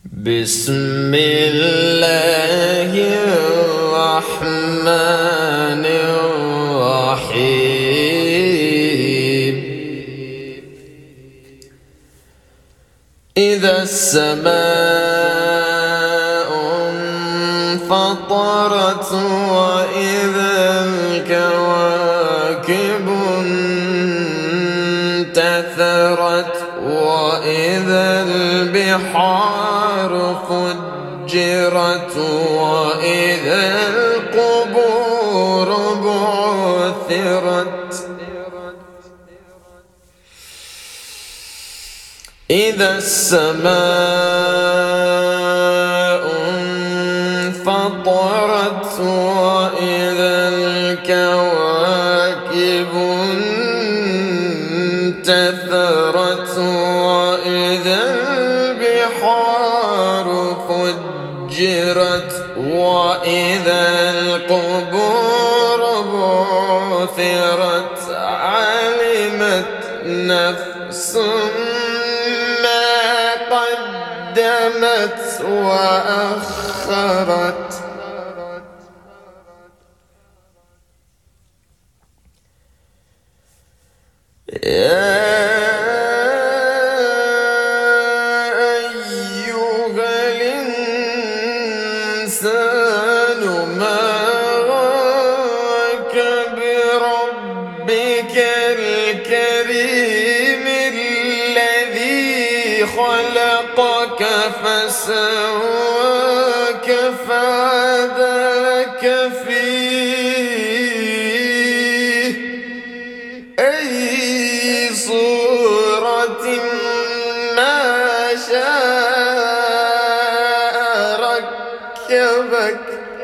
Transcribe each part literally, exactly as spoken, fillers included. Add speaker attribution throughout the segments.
Speaker 1: بسم الله الرحمن الرحيم. إذا السماء انفطرت وإذا الكواكب انتثرت وإذا البحار فجرت وإذا القبور بعثرت. إذا السماء انفطرت وإذا الكواكب انتثرت وإذا البحار فجرت وإذا القبور بعثرت. علمت نفس ما قدمت وأخرت. يا أيها الإنسان ما غرك بربك الكريم الذي خلقك فسواك فعدلك في أي صورة ما شاء ركبك.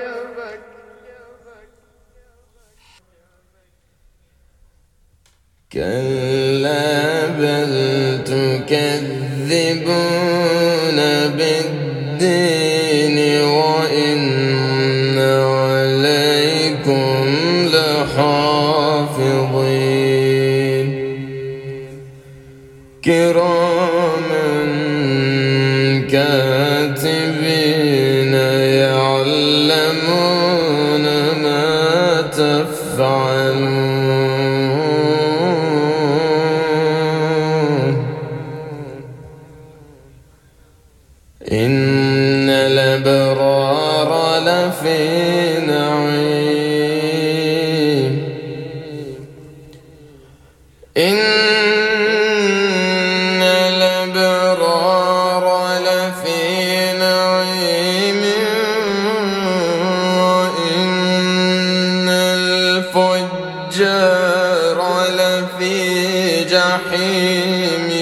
Speaker 1: كلا بل تكذبون بالدين وإن عليكم لحافظين كراما كاتبين يعلمون ما تفعلون. إن الأبرار لفي نعيم. إن الأبرار لفي نعيم وإن الفجار لفي جحيم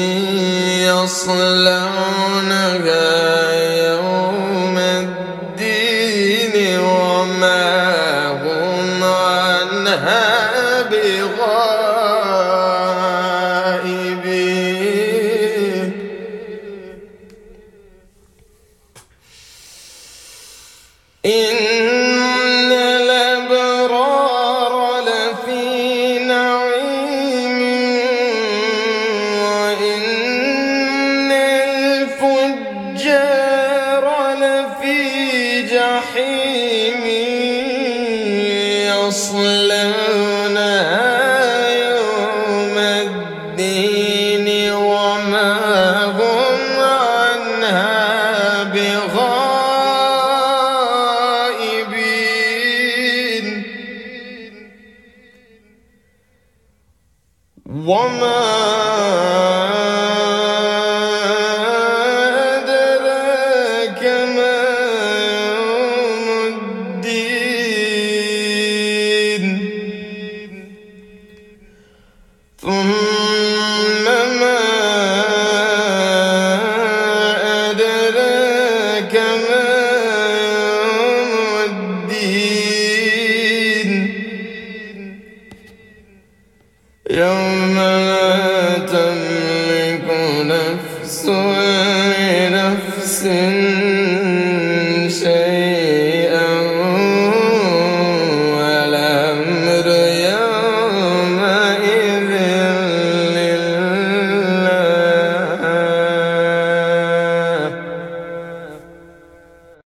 Speaker 1: يصلونها يوم الدين وما هم عنها بغائبين. إن الأبرار لفي نعيم وإن الفجار لفي جحيم يصلونها يوم الدين وما هم عنها بغائبين. وما أدراك ما يوم الدين. ثم ما أدراك ما يوم الدين. يوم لا تملك نفس لنفس